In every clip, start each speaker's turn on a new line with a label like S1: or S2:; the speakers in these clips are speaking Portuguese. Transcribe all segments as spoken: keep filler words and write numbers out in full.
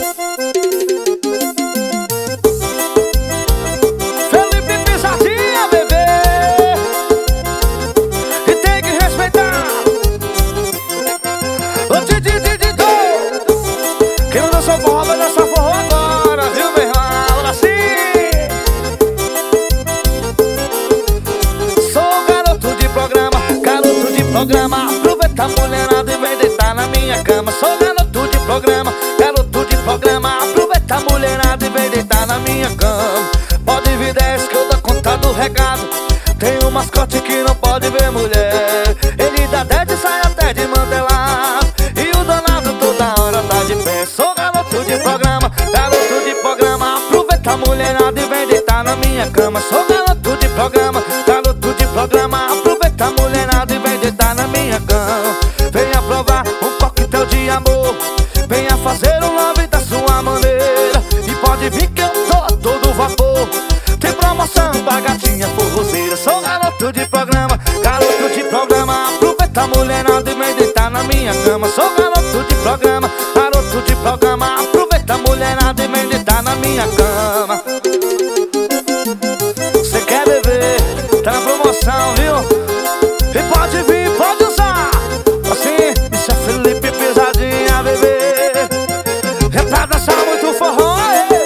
S1: Felipe Pisadinha, bebê, e tem que respeitar o Didi Didi Do. Quem não dançou forró vai dançar forró agora, viu, meu irmão? Assim. Sou garoto de programa, garoto de programa. Aproveita a mulherada e vem deitar na minha cama. Sou garoto de programa, garoto de programa. Aproveita a mulherada e vem deitar na minha cama. Pode vir dez que eu dou conta do recado. Tem um mascote que não pode ver mulher. Ele dá dez e sai até de mantelado. E o danado toda hora tá de pé. Sou garoto de programa, garoto de programa. Aproveita a mulherada e vem deitar na minha cama. Sou garoto de programa, garoto de programa. Aproveita a mulherada e vem deitar na minha cama. Venha provar um coquetel de amor. Venha fazer um love da sua maneira. E pode vir que eu tô todo vapor. Tem promoção pra gatinha forrozeira. Sou garoto de programa, garoto de programa. Aproveita a mulherada e vem deitar na minha cama. Sou garoto de programa, garoto de programa. Aproveita a mulherada e vem deitar na minha cama. Cê quer beber? Tá na promoção, viu? E pode vir, pode usar. Assim, isso é Felipe Pisadinha, bebê. É pra dançar muito forró, é.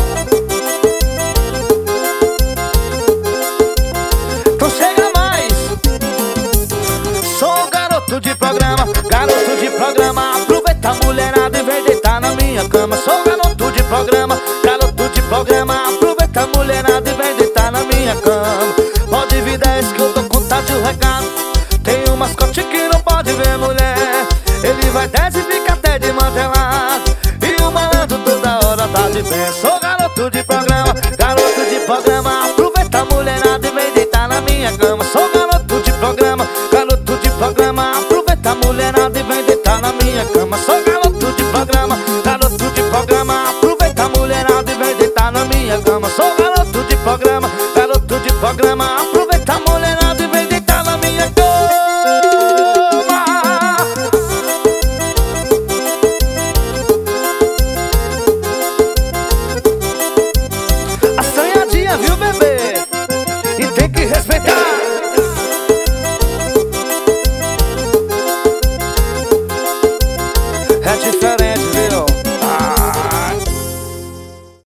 S1: Então chega mais. Sou garoto de programa, garoto de programa. Aproveita a mulherada e vem deitar na minha cama. Sou garoto de programa, garoto de programa. Aproveita a mulherada e vem deitar na minha cama. Pode vir dez que eu dou conta de um recado. Tem um mascote que não pode ver mulher. Ele vai dez e fica até de mantelado. E o malandro toda hora tá de pé. Sou garoto de programa, garoto de programa. Aproveita a mulherada e vem deitar na minha cama. Sou garoto de programa, garoto de programa. Aproveita a mulherada e